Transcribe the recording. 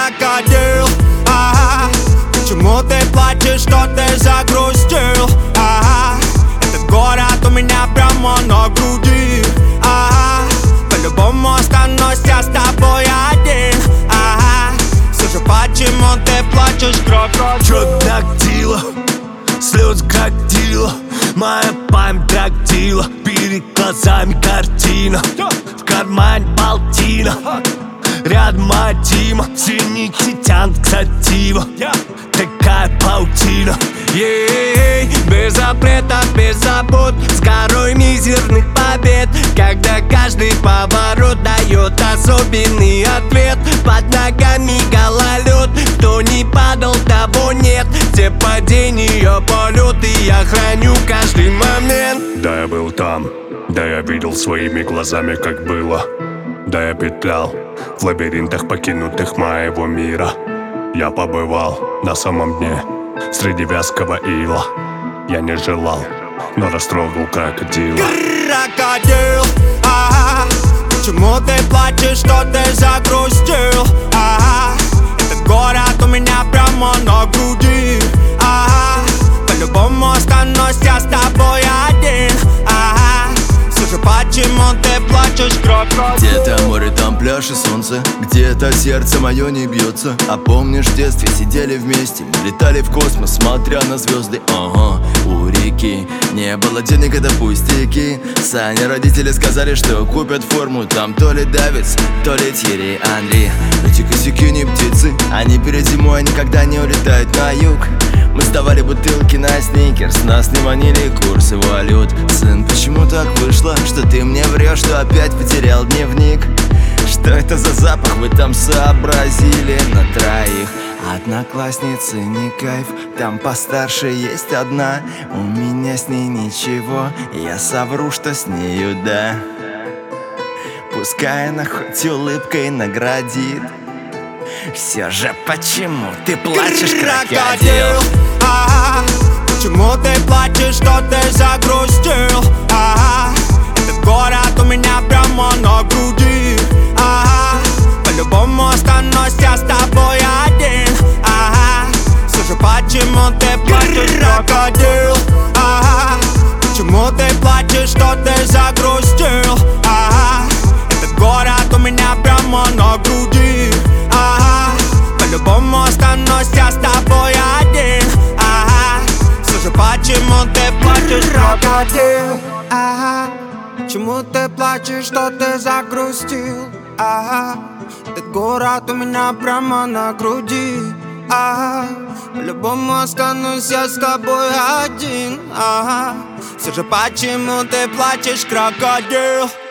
крокодил. Почему ты плачешь, что ты загрустил? Этот город у меня прямо на груди. По-любому останусь я с тобой один. Все же почему ты плачешь, крокодил? Чё дактила, слёз крокодила, моя память дактила, перед глазами картина, в кармане балтина, рядом моя Тима, синяки тянут к сатива, такая паутина. Без запретов, без забот, с горой мизерных побед, когда каждый поворот дает особенный ответ. Под ногами гололед, кто не падал, того нет. Все падения, полеты, я храню каждый момент. Да, я был там, да, я видел своими глазами, как было. Да, я петлял в лабиринтах покинутых моего мира. Я побывал на самом дне, среди вязкого ила. Я не желал, но растрогал крокодила. Крокодил, почему ты плачешь, что ты загрустил? Этот город у меня прямо на груди. По-любому останусь я с тобой один. Все же почему ты плачешь, крокодил? Где-то море, там пляж и солнце, где-то сердце мое не бьется. А помнишь, в детстве сидели вместе, летали в космос, смотря на звезды. У реки не было денег, это пустяки. Сани родители сказали, что купят форму. Там то ли Давидс, то ли Тьерри Анри. Эти косяки не птицы, они перед зимой никогда не улетают на юг. Мы сдавали бутылки на сникерс, нас не манили курсы валют. Сын, почему так вышло, что ты мне врешь, что опять потерял дневник? Что это за запах вы там сообразили на троих? Одноклассницы не кайф, там постарше есть одна. У меня с ней ничего, я совру, что с нею да. Пускай она хоть улыбкой наградит. Все же почему ты плачешь, крокодил? Почему ты плачешь, что ты загрустил? Этот город у меня прямо на груди. По-любому останусь я с тобой один. Все же почему ты плачешь, крокодил? Почему ты плачешь, что ты загрустил? Этот город у меня прямо на груди. По-любому останусь я с тобой один. Все же почему ты плачешь, крокодил? Почему ты плачешь, что ты загрустил? Этот город у меня прямо на груди. По-любому останусь я с тобой один. Все же почему ты плачешь, крокодил?